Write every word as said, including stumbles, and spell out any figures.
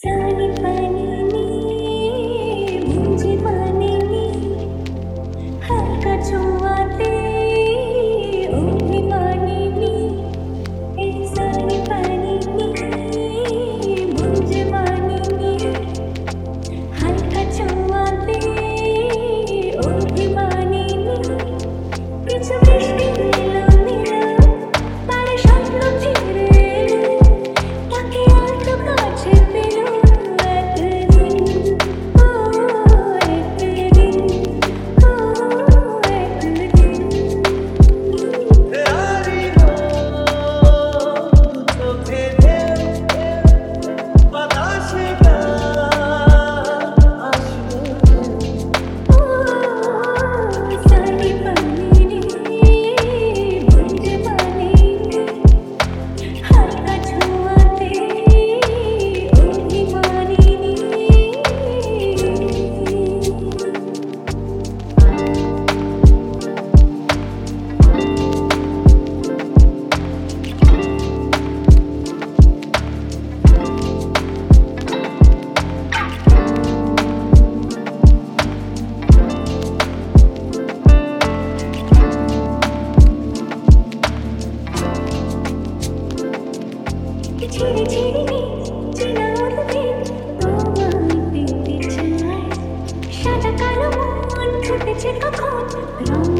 सानी पानी नी मुझे मानेनी हल्का छुआते अभिमानिनी ए सानी पानी नी मुझे मानेनी हल्का छुआते अभिमानिनी কিছু বৃষ্টি এলো নীলা তারে স্বপ্ন ফিরে এলো তাকে আলতো কাছে পেলো একদিন ও একদিন ও একদিন तेरी चोखे बताशे ও সানি পানি নি মুঝে মানেনি हल्का छुआते अभिमानिनी ঝিরি ঝিরি চেনা উদ্ভিদ তোমায় পেতে চায় সাদা কালো মন ফুটেছে কখন রং